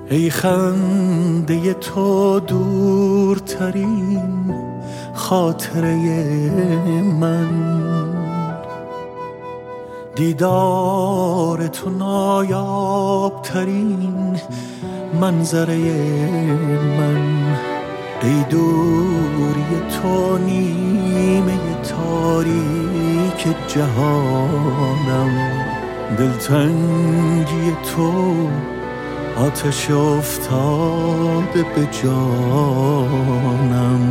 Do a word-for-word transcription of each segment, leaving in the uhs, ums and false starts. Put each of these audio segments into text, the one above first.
ای خنده تو دورترین خاطره من، دیدار تو نایابترین منظره من، ای دوری تو نیمه تاریک جهانم، دلتنگی تو آتش افتاده به جانم.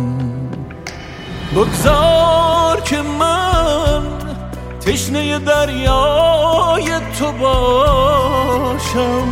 بگذار که من تشنه دریای تو باشم،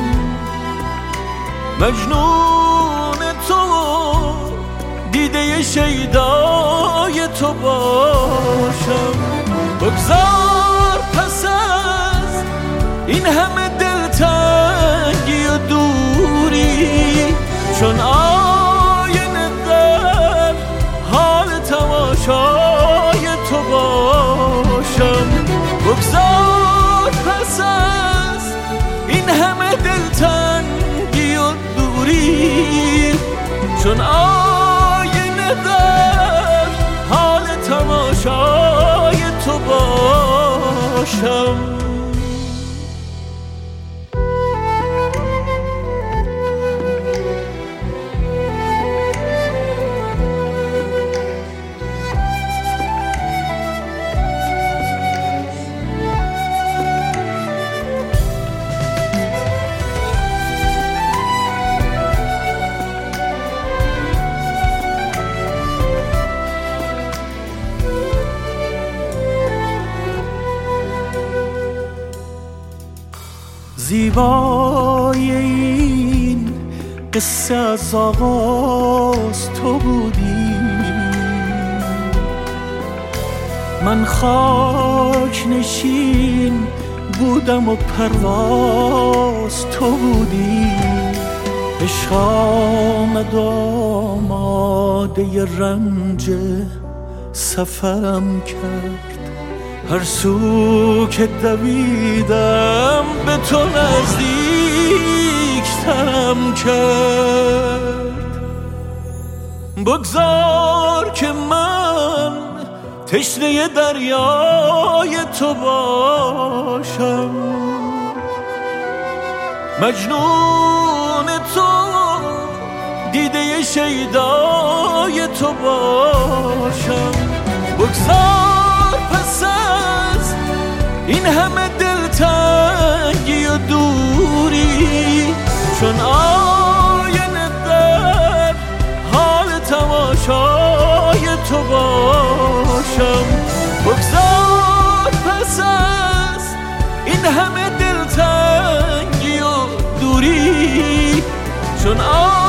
مجنون تو دیده شیدای تو باشم. بگذار پس از این همه دلتنگی و دوری چون آینه در حال تماشای تو باشم. بگذار پس از این همه دلتنگی و دوری چون آینه در حال تماشای تو باشم. زیبای این قصه از آغاز تو بودی، من خاک نشین بودم و پرواز تو بودی. عشق آمد آماده رنج سفرم کرد، هر سو که دویدم به تو نزدیکترم کرد. بگذار که من تشنه دریای تو باشم، مجنون تو دیده شیدای تو باشم. بگذار پس از این همه دلتنگی و دوری چون آینه در حال تماشای تو باشم. بگذار پس از این همه دلتنگی و دوری چون